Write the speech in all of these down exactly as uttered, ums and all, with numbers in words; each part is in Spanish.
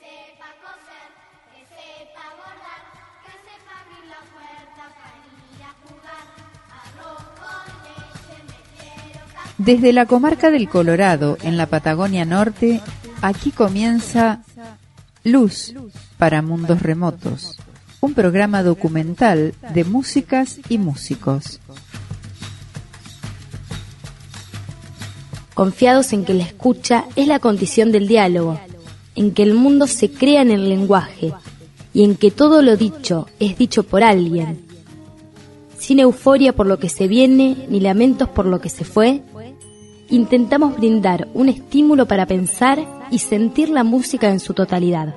sepa coser, que sepa bordar, que sepa abrir la puerta para ir a jugar. Arroz con leche me quiero casar. Desde la comarca del Colorado, en la Patagonia Norte, aquí comienza Luz para Mundos Remotos, un programa documental de músicas y músicos. Confiados en que la escucha es la condición del diálogo, en que el mundo se crea en el lenguaje y en que todo lo dicho es dicho por alguien. Sin euforia por lo que se viene ni lamentos por lo que se fue, intentamos brindar un estímulo para pensar y sentir la música en su totalidad.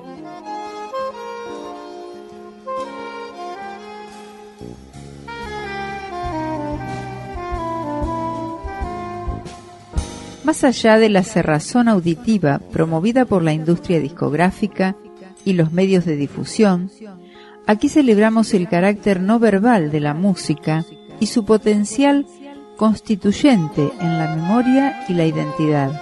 Más allá de la cerrazón auditiva promovida por la industria discográfica y los medios de difusión, aquí celebramos el carácter no verbal de la música y su potencial constituyente en la memoria y la identidad.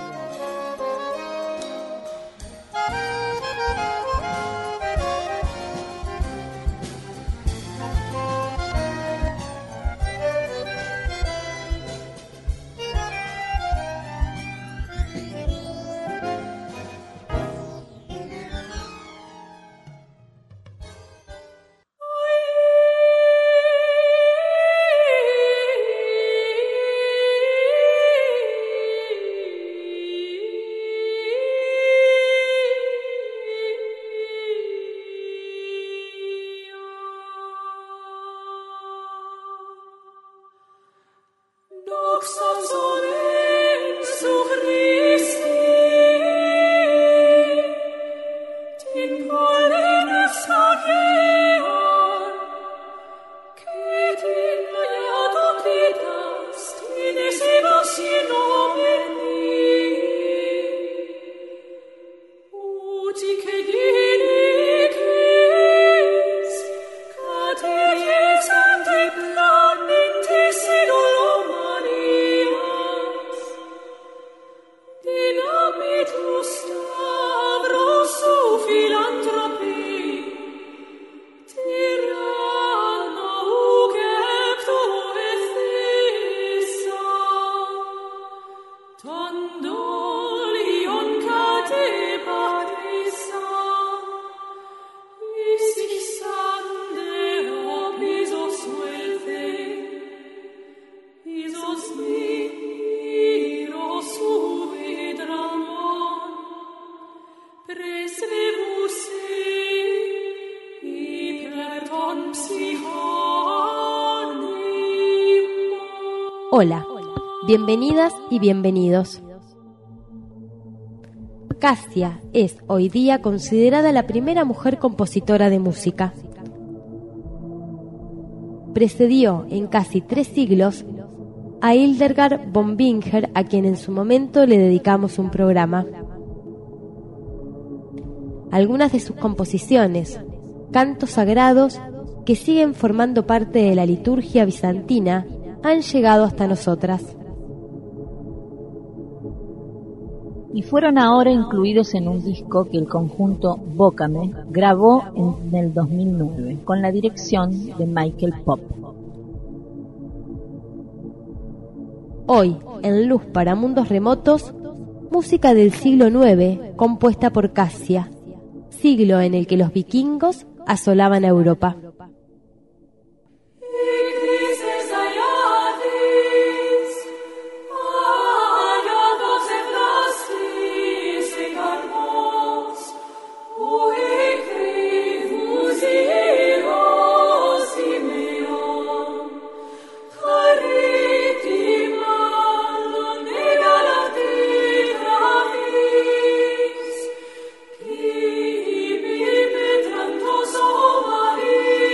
Hola, bienvenidas y bienvenidos. Cassia es hoy día considerada la primera mujer compositora de música. Precedió en casi tres siglos a Hildegard von Bingen, a quien en su momento le dedicamos un programa. Algunas de sus composiciones, cantos sagrados que siguen formando parte de la liturgia bizantina, han llegado hasta nosotras. Y fueron ahora incluidos en un disco que el conjunto Bócame grabó en el dos mil nueve, con la dirección de Michael Pop. Hoy, en Luz para Mundos Remotos, música del siglo nueve, compuesta por Cassia, siglo en el que los vikingos asolaban a Europa. Maria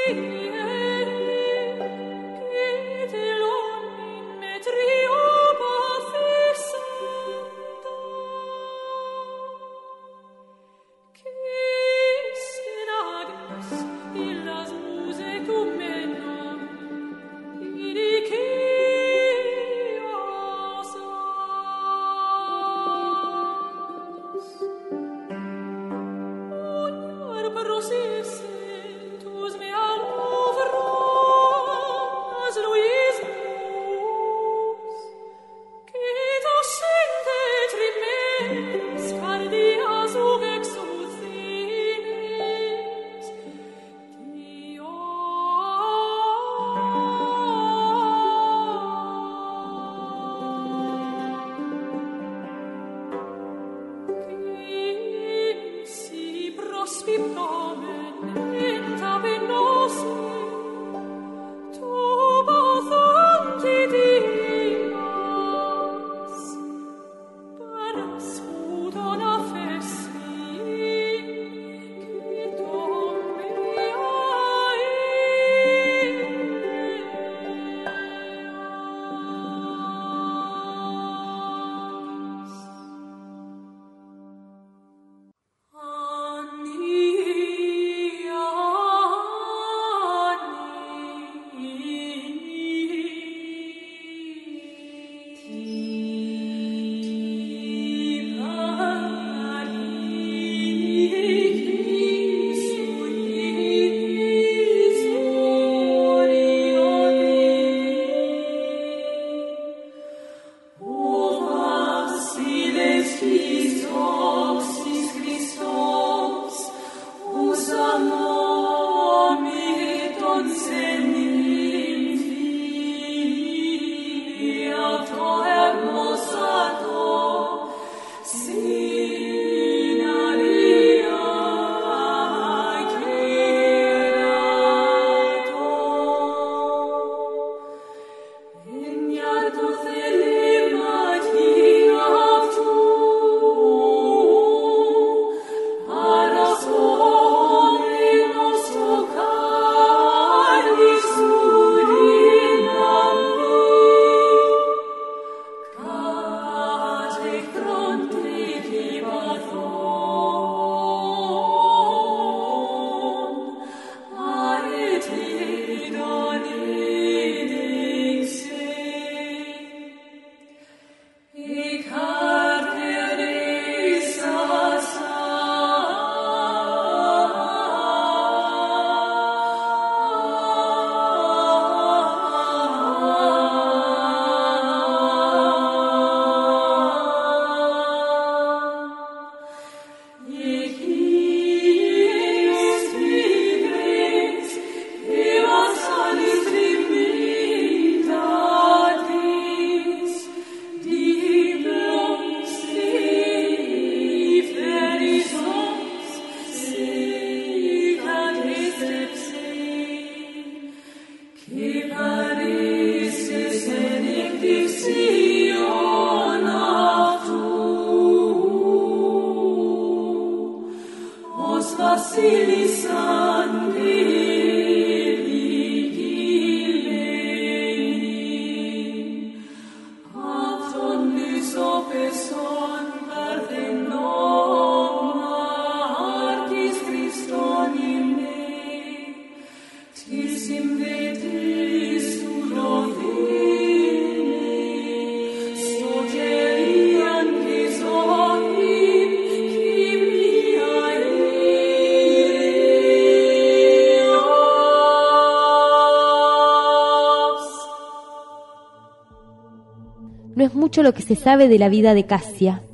No es mucho lo que se sabe de la vida de Casia.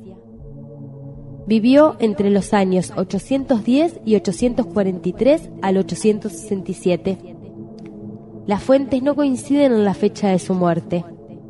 Vivió entre los años ochocientos diez y ochocientos cuarenta y tres al ochocientos sesenta y siete. Las fuentes no coinciden en la fecha de su muerte.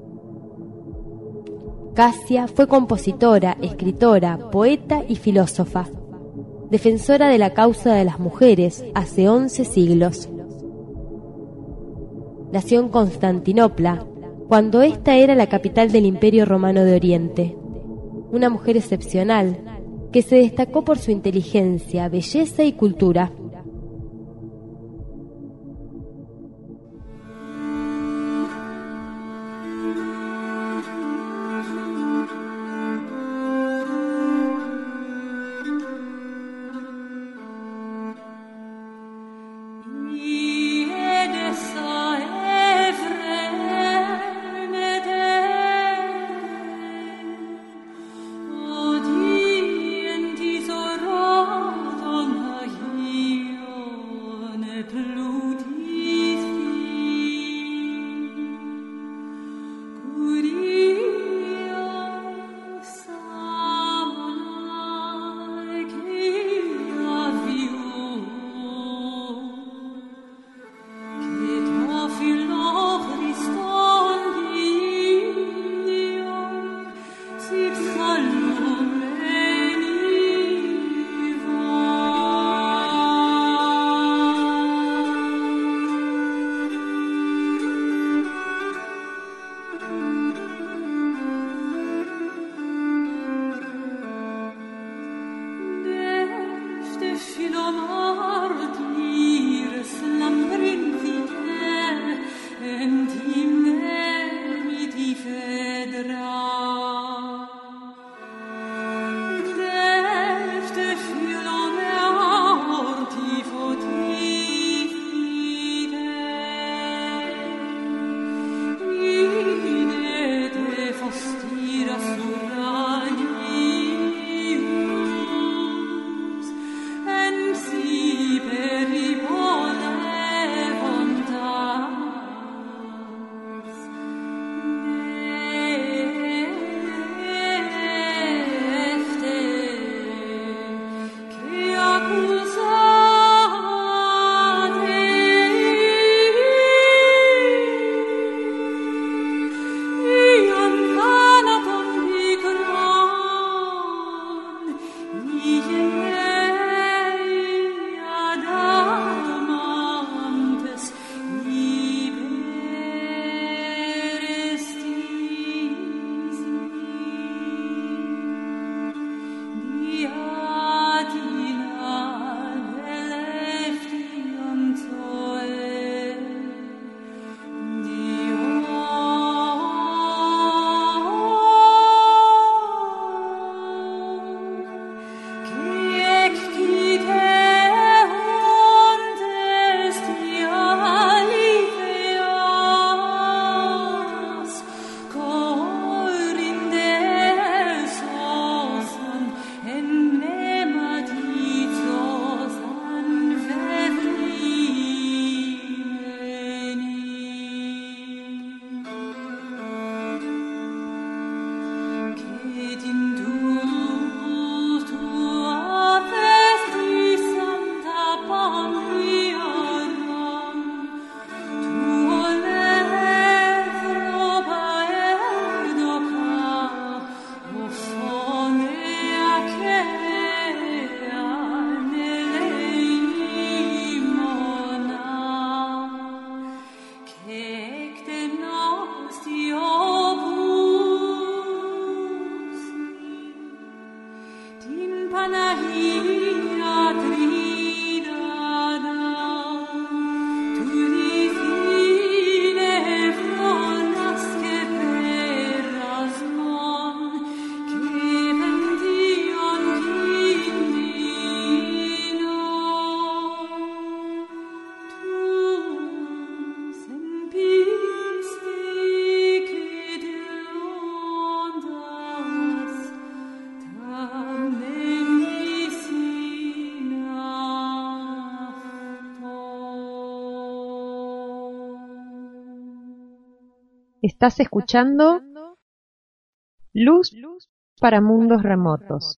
Casia fue compositora, escritora, poeta y filósofa, defensora de la causa de las mujeres hace once siglos. Nació en Constantinopla, cuando ésta era la capital del Imperio Romano de Oriente. Una mujer excepcional, que se destacó por su inteligencia, belleza y cultura. Estás escuchando Luz para Mundos Remotos.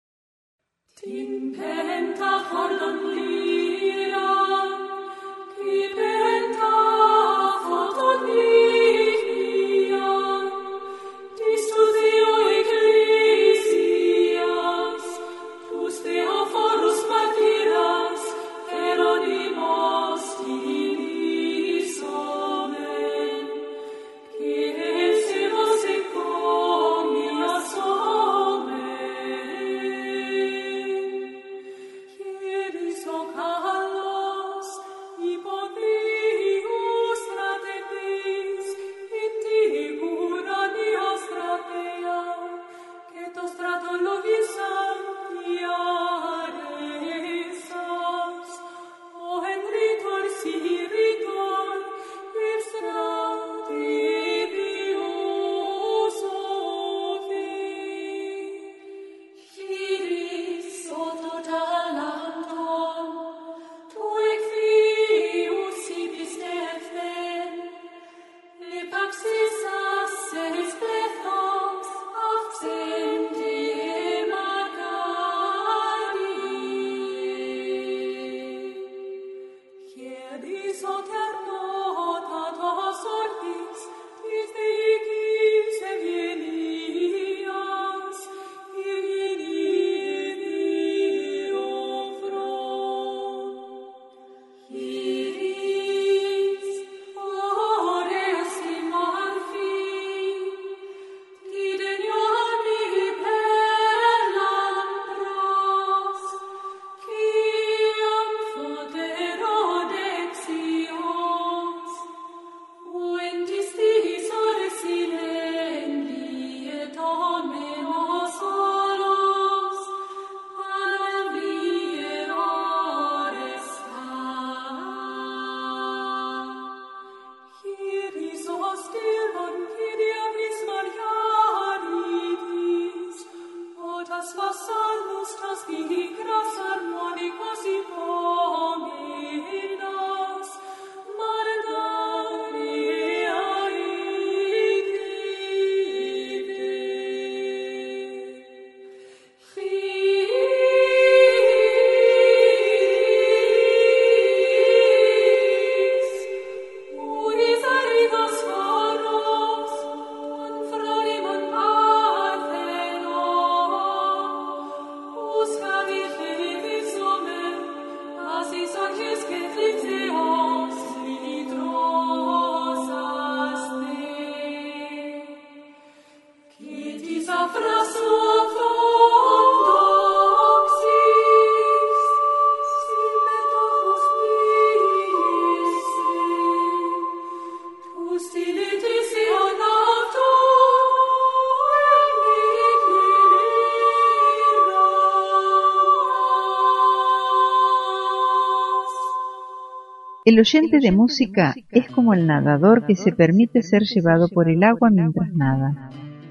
El oyente de música es como el nadador que se permite ser llevado por el agua mientras nada.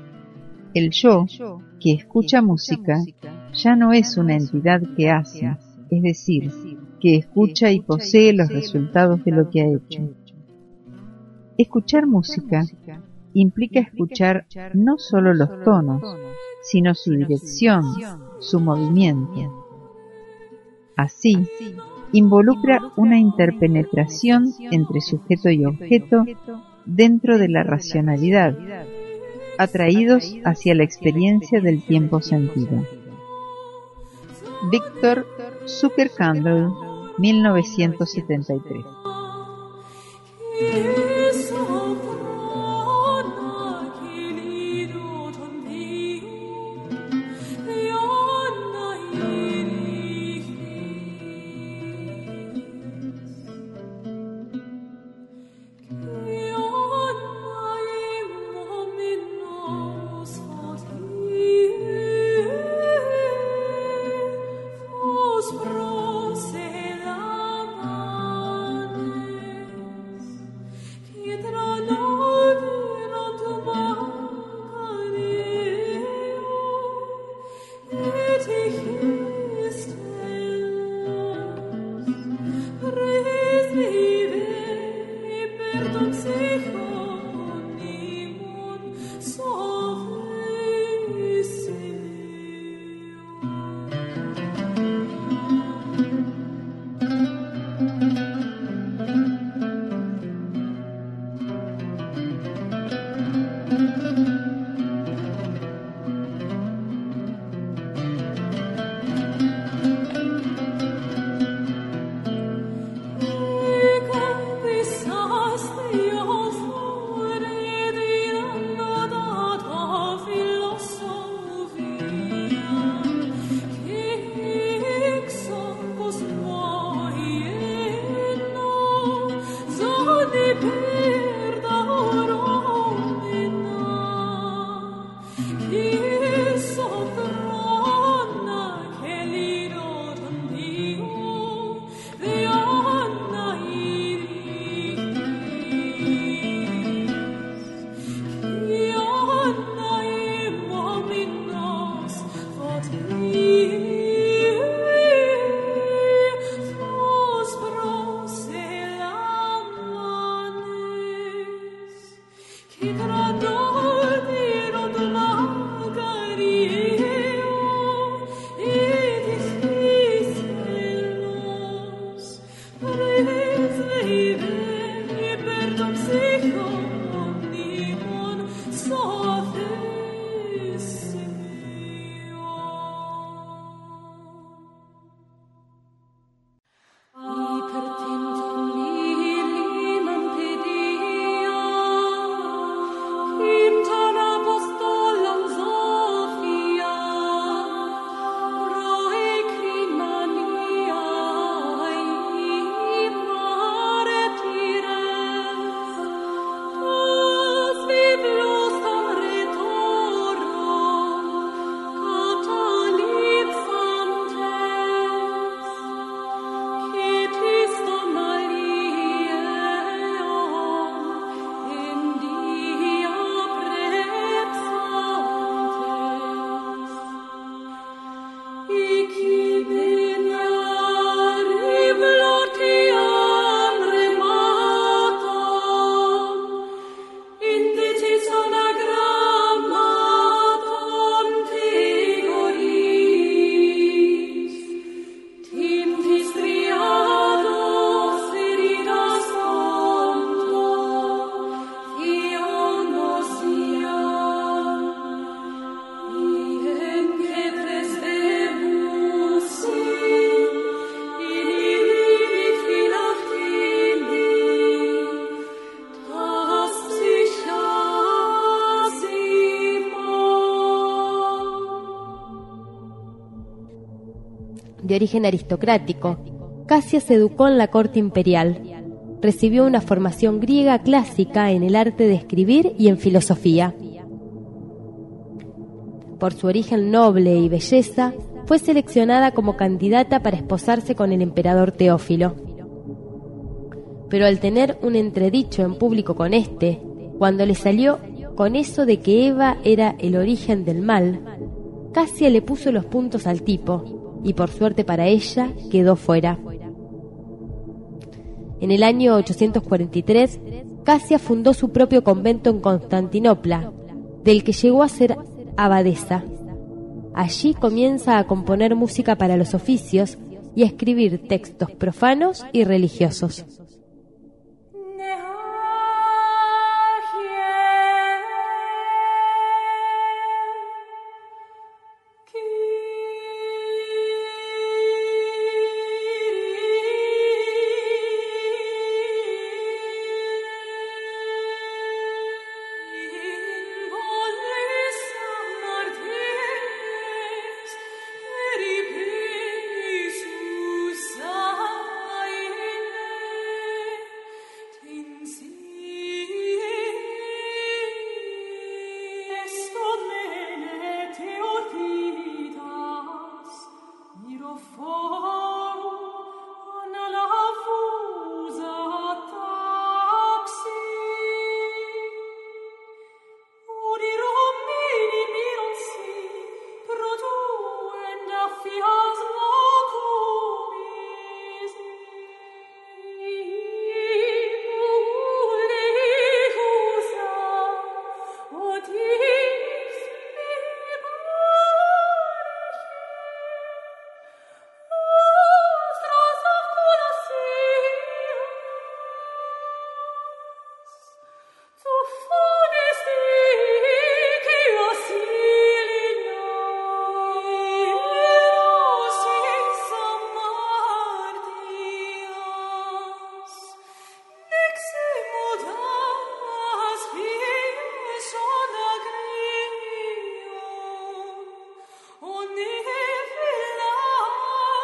El yo, que escucha música, ya no es una entidad que hace, es decir, que escucha y posee los resultados de lo que ha hecho. Escuchar música implica escuchar no solo los tonos, sino su dirección, su movimiento. Así, involucra una interpenetración entre sujeto y objeto dentro de la racionalidad, atraídos hacia la experiencia del tiempo sentido. Victor Zuckerkandl, mil novecientos setenta y tres. De origen aristocrático, Casia se educó en la corte imperial. Recibió una formación griega clásica en el arte de escribir y en filosofía. Por su origen noble y belleza, fue seleccionada como candidata para esposarse con el emperador Teófilo. Pero al tener un entredicho en público con este, cuando le salió con eso de que Eva era el origen del mal, Casia le puso los puntos al tipo, y por suerte para ella, quedó fuera. En el año ochocientos cuarenta y tres, Casia fundó su propio convento en Constantinopla, del que llegó a ser abadesa. Allí comienza a componer música para los oficios y a escribir textos profanos y religiosos.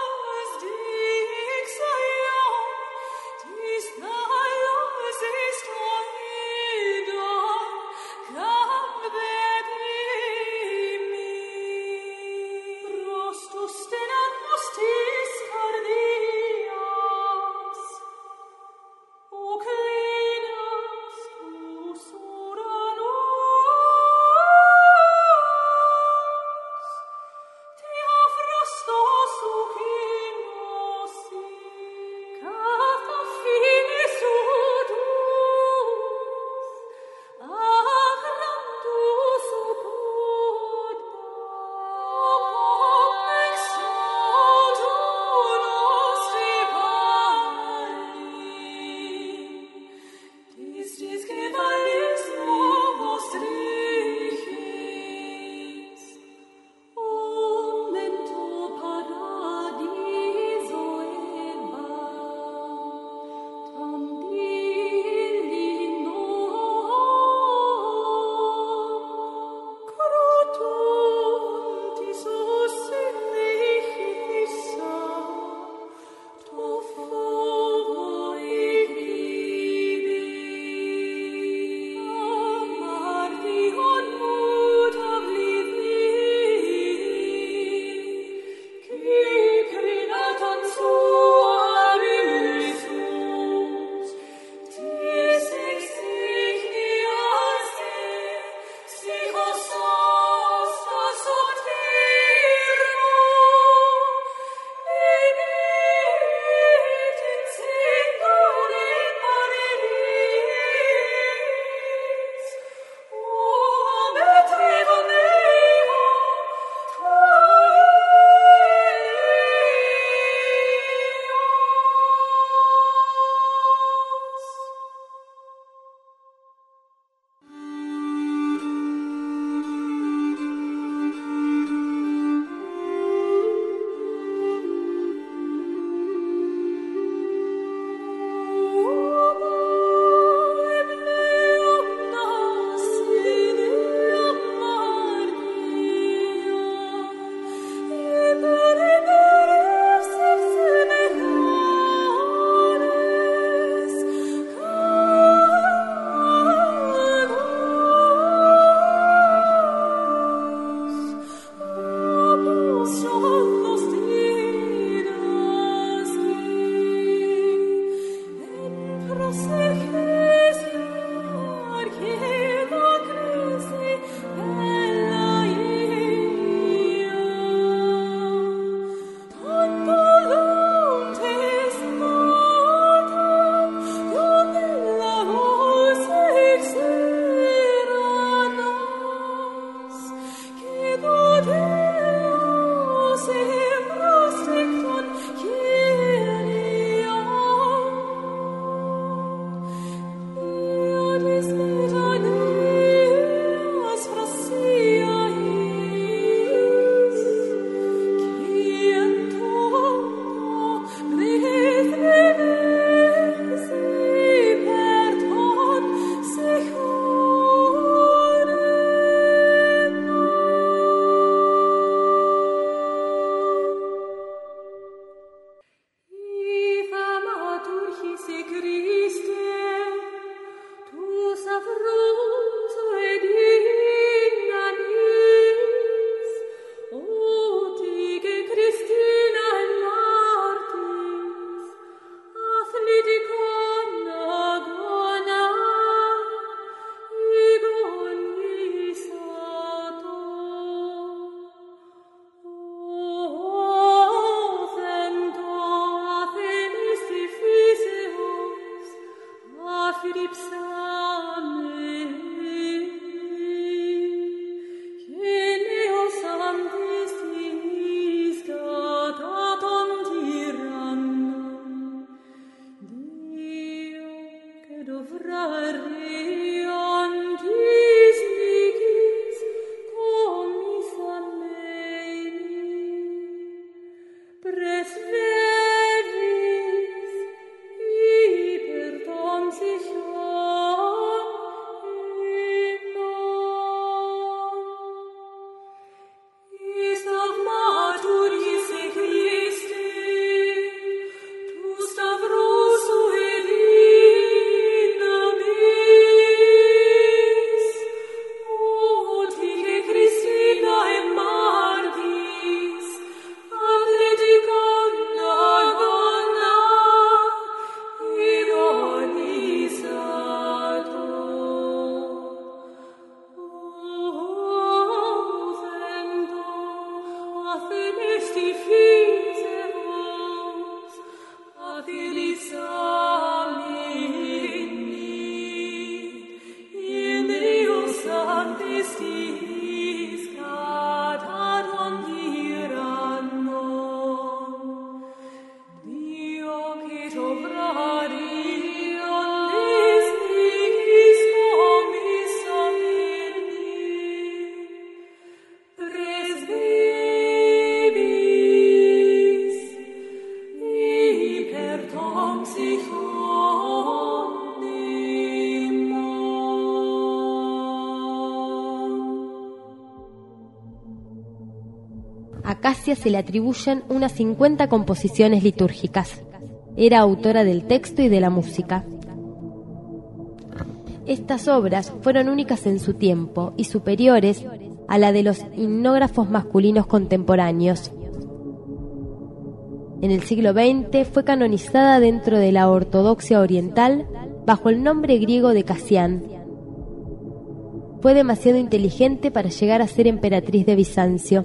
Ist A Casia se le atribuyen unas cincuenta composiciones litúrgicas. Era autora del texto y de la música. Estas obras fueron únicas en su tiempo y superiores a la de los himnógrafos masculinos contemporáneos. En el siglo veinte fue canonizada dentro de la ortodoxia oriental bajo el nombre griego de Casián. Fue demasiado inteligente para llegar a ser emperatriz de Bizancio.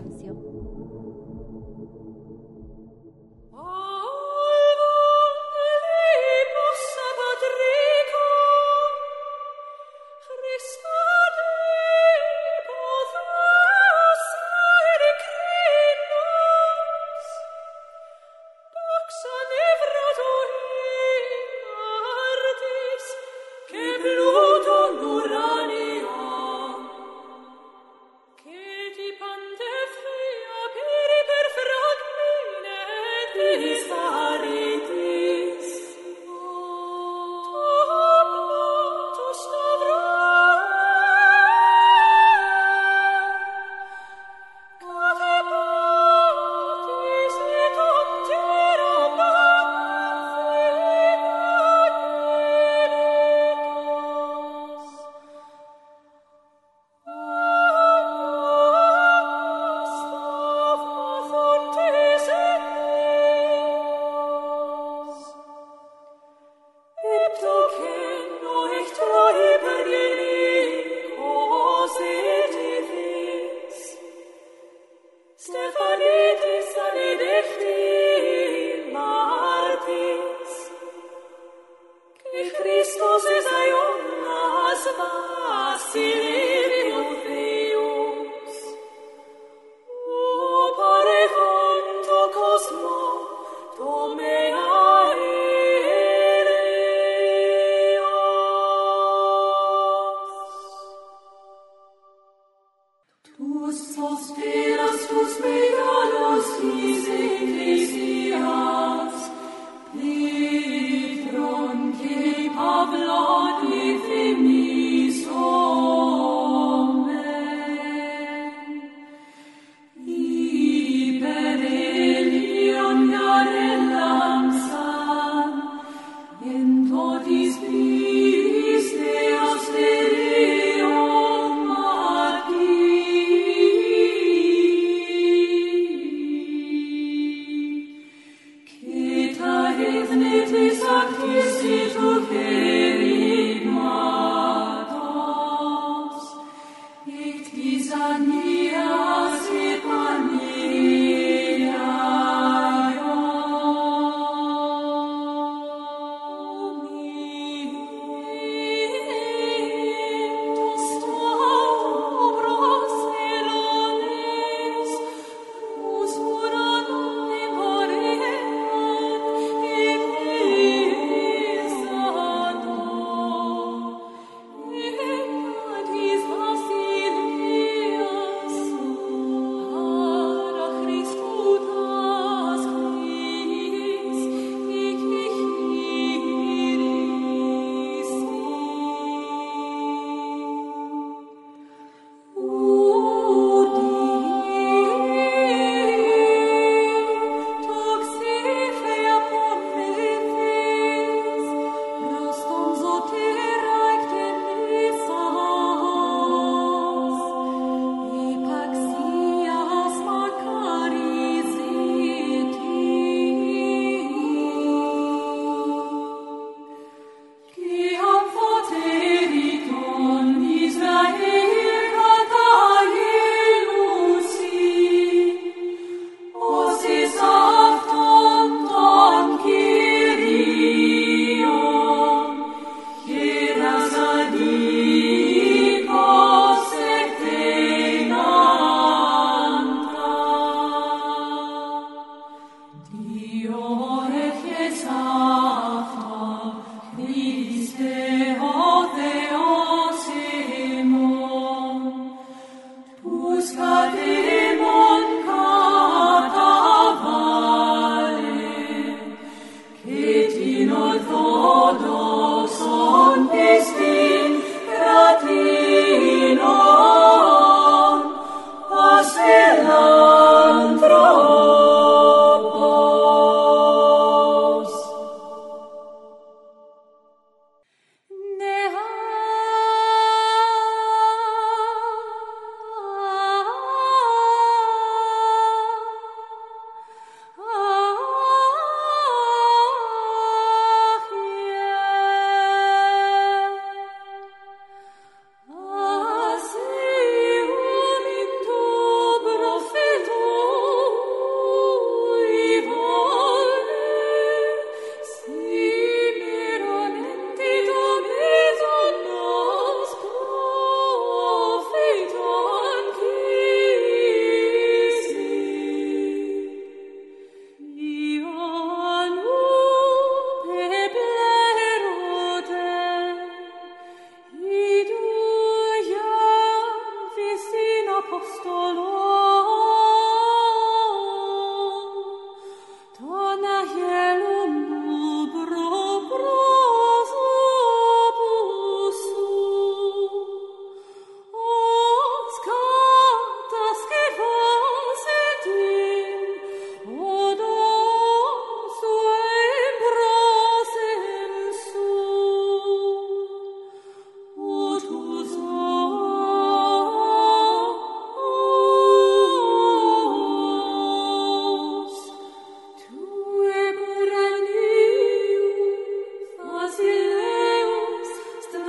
Pavlon, Ephemiso.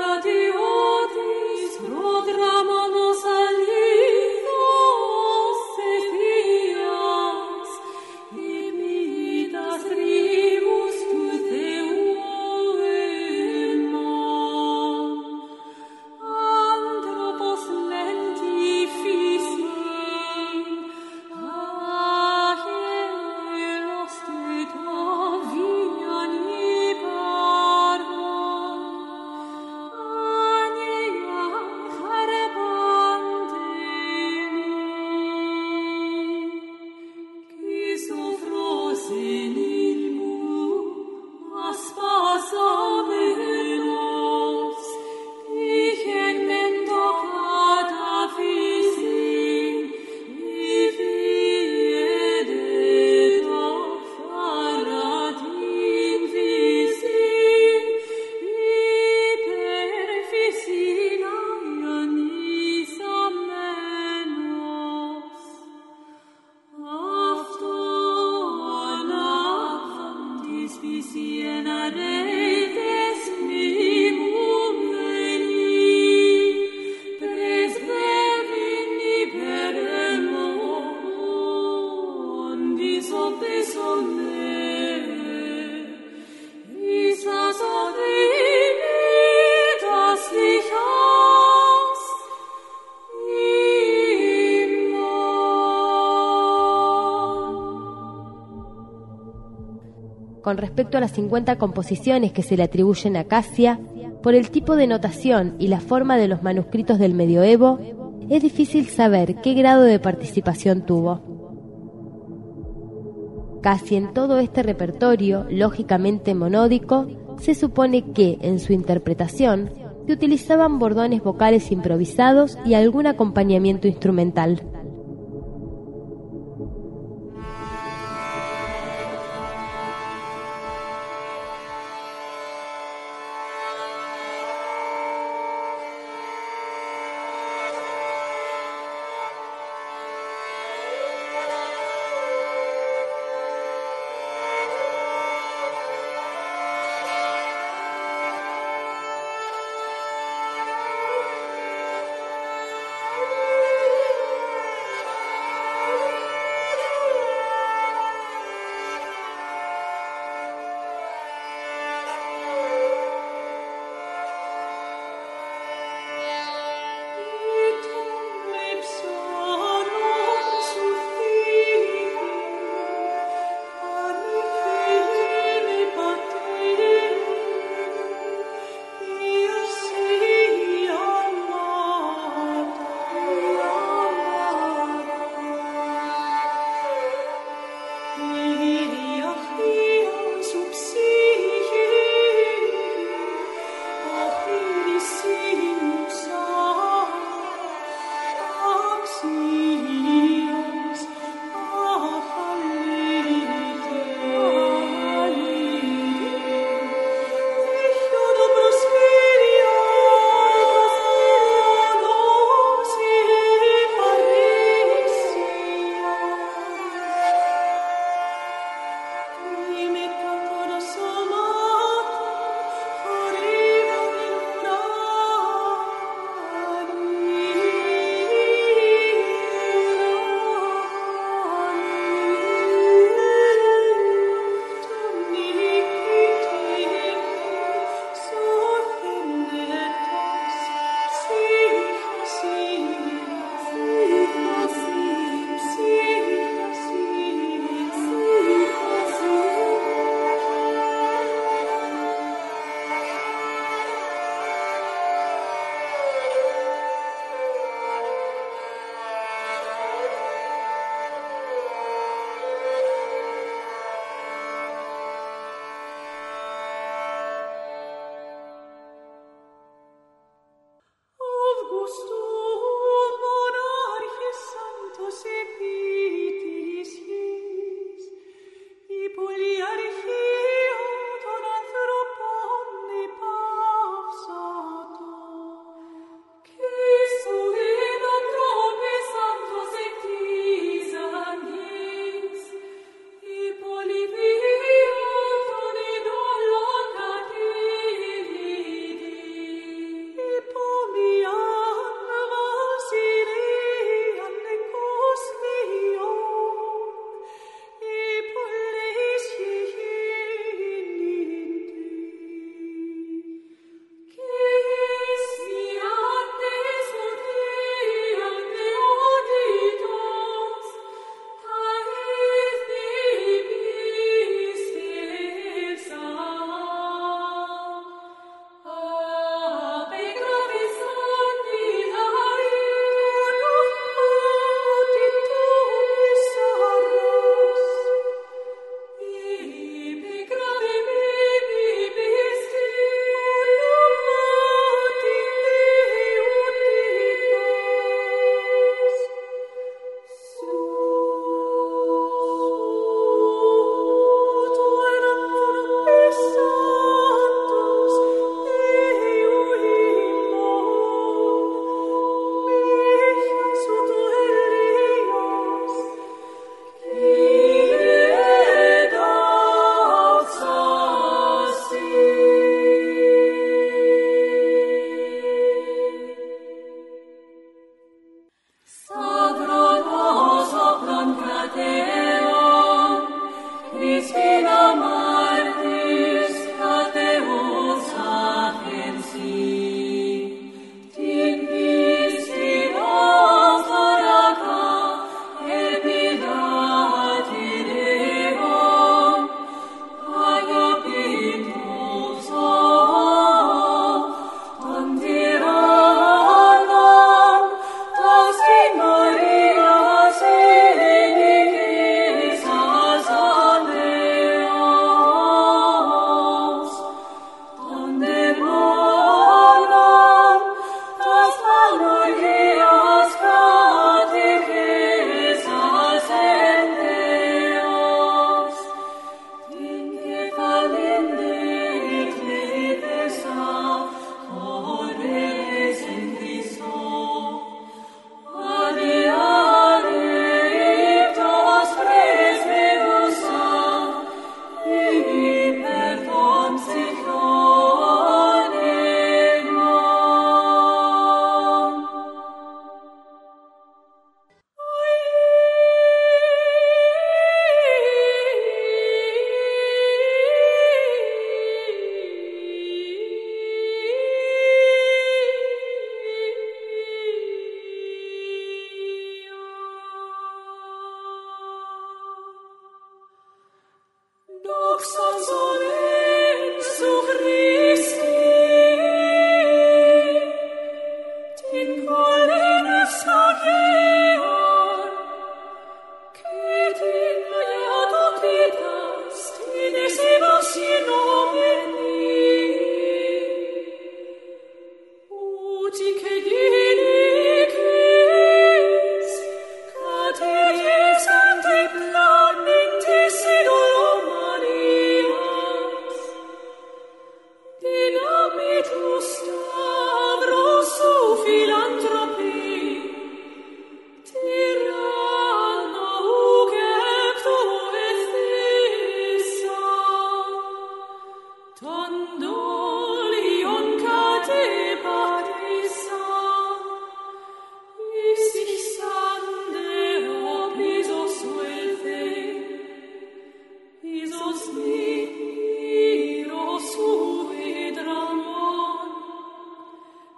Con respecto a las cincuenta composiciones que se le atribuyen a Casia, por el tipo de notación y la forma de los manuscritos del medioevo, es difícil saber qué grado de participación tuvo. Casi en todo este repertorio, lógicamente monódico, se supone que, en su interpretación, se utilizaban bordones vocales improvisados y algún acompañamiento instrumental.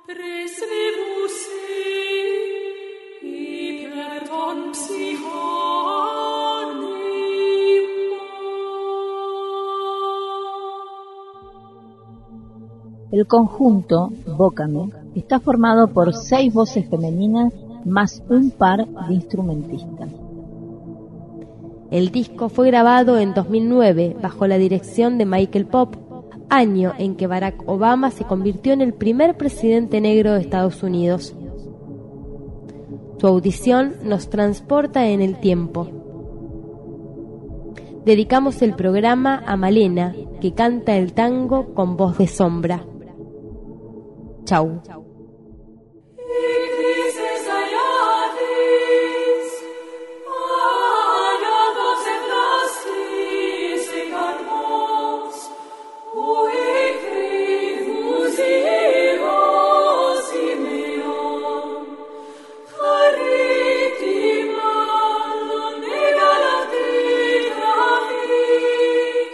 El conjunto, Bócame, está formado por seis voces femeninas más un par de instrumentistas. El disco fue grabado en dos mil nueve bajo la dirección de Michael Pop, año en que Barack Obama se convirtió en el primer presidente negro de Estados Unidos. Su audición nos transporta en el tiempo. Dedicamos el programa a Malena, que canta el tango con voz de sombra. Chau.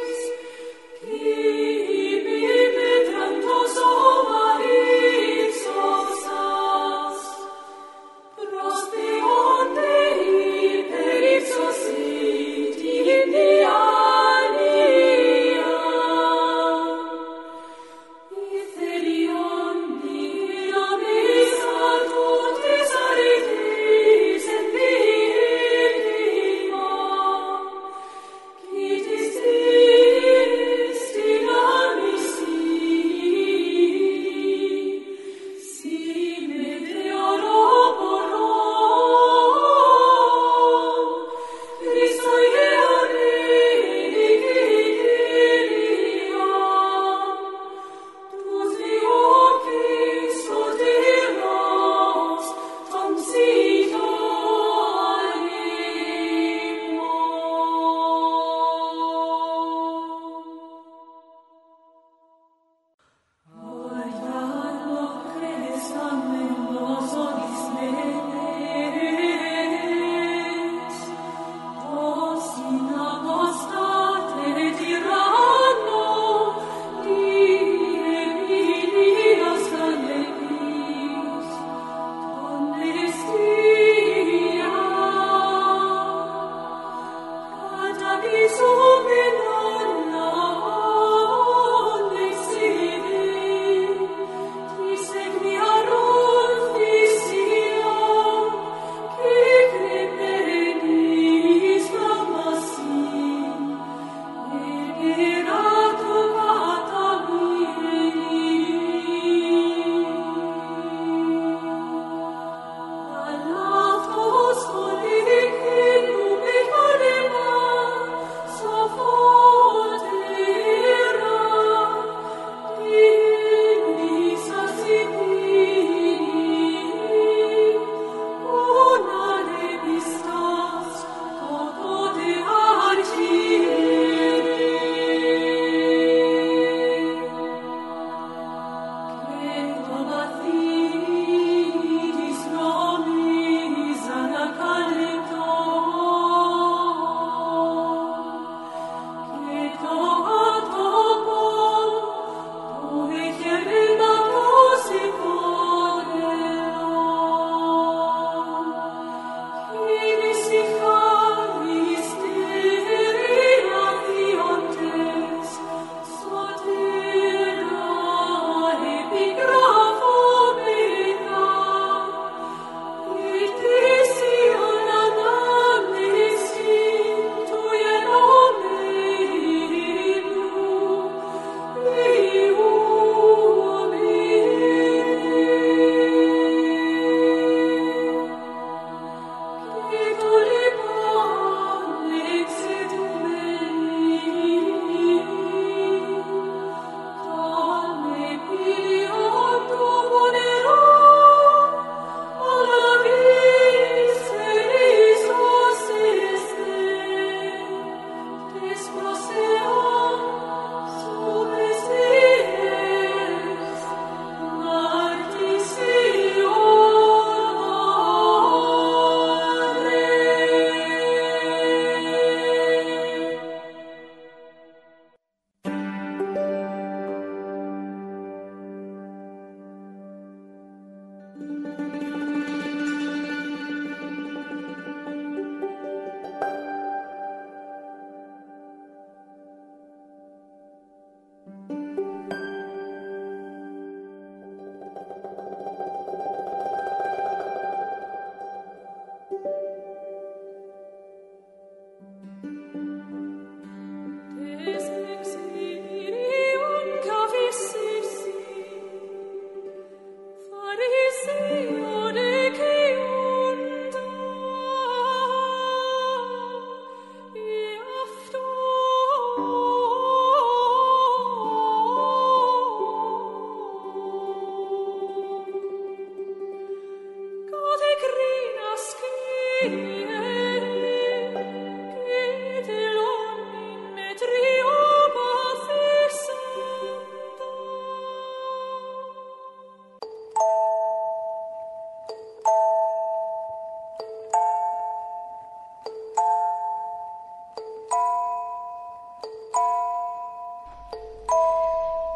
Petrantos o maris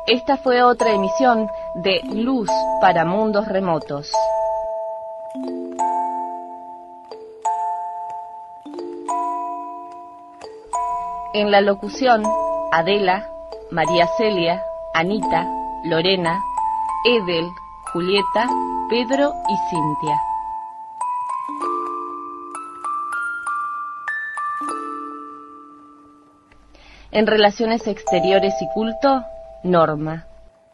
Esta fue otra emisión de Luz para Mundos Remotos. En la locución, Adela, María Celia, Anita, Lorena, Edel, Julieta, Pedro y Cintia. En Relaciones Exteriores y Culto, Norma.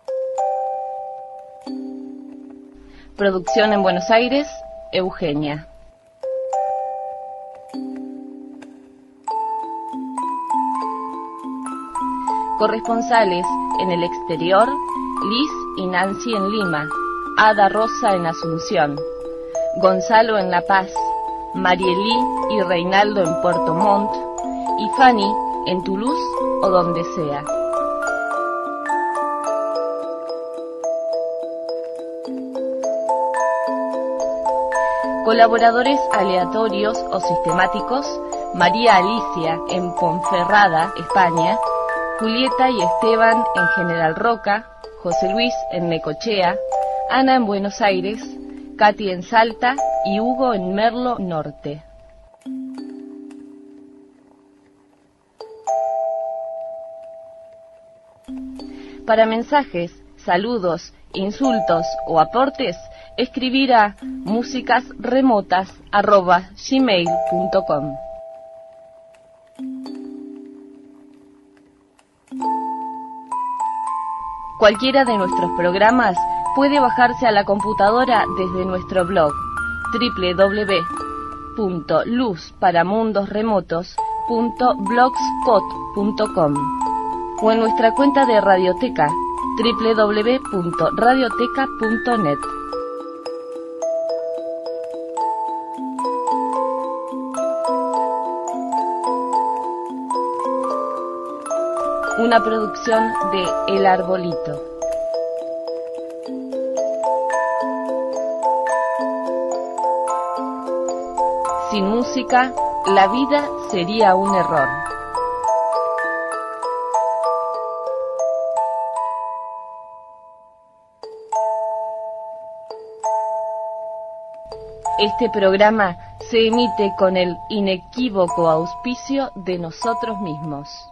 Producción en Buenos Aires, Eugenia. Corresponsales en el exterior, Liz y Nancy en Lima, Ada Rosa en Asunción, Gonzalo en La Paz, Marielí y Reinaldo en Puerto Montt y Fanny en Toulouse o donde sea. Colaboradores aleatorios o sistemáticos, María Alicia en Ponferrada, España, Julieta y Esteban en General Roca, José Luis en Necochea, Ana en Buenos Aires, Katy en Salta y Hugo en Merlo Norte. Para mensajes, saludos, insultos o aportes, escribir a músicasremotas arroba gmail punto com. Cualquiera de nuestros programas puede bajarse a la computadora desde nuestro blog doble u doble u doble u punto luz para mundos remotos punto blogspot punto com o en nuestra cuenta de Radioteca doble u doble u doble u punto radioteca punto net. Una producción de El Arbolito. Sin música, la vida sería un error. Este programa se emite con el inequívoco auspicio de nosotros mismos.